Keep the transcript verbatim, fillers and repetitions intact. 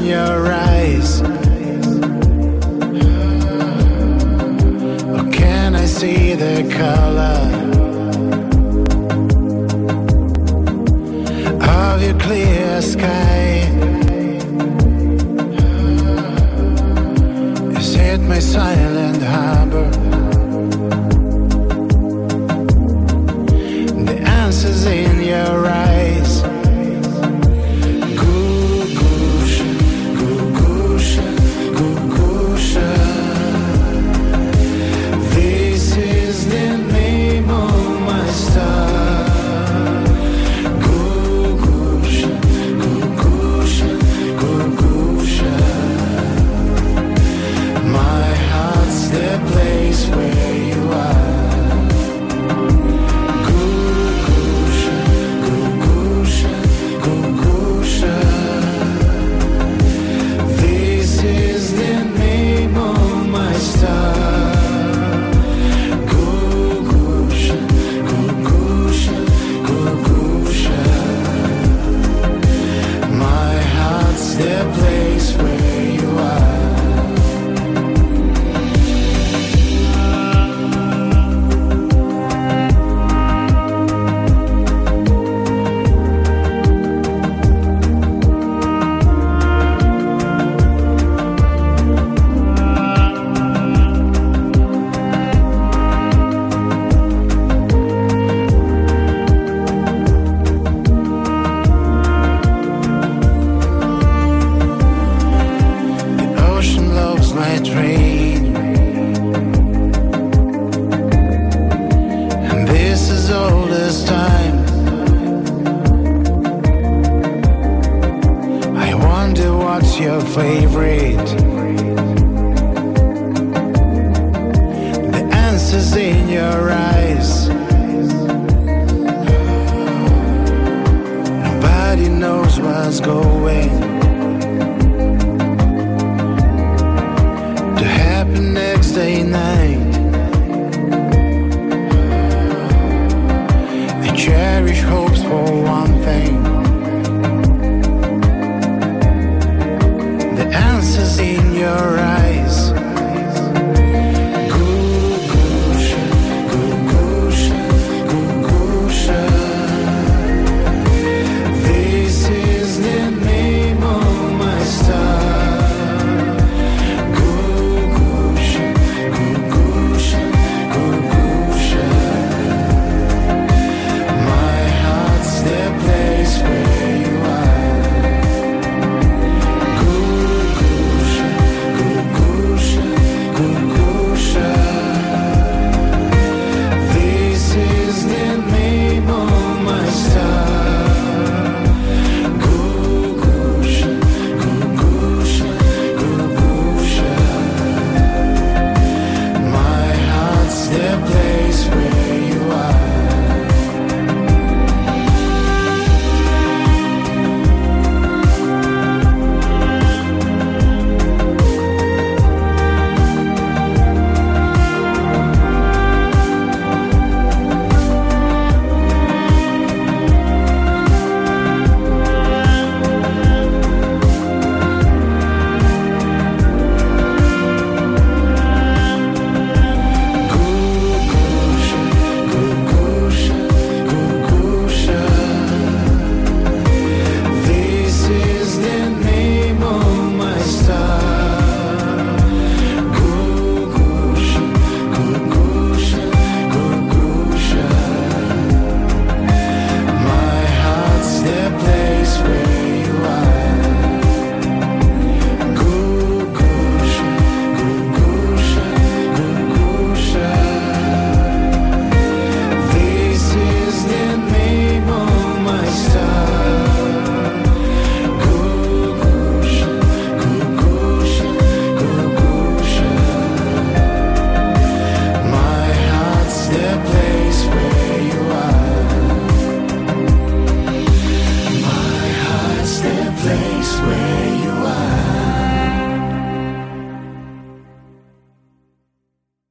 in your eyes. Or can I see the color of your clear sky? Is it my silent harbor? The answer's in your eyes. Gugusha, Gugusha, Gugusha. This is the name of my star. Gugusha, Gugusha, Gugusha. My heart's the place where you are. My train, and this is all this time. I wonder what's your favorite. The answer's in your eyes. Nobody knows what's going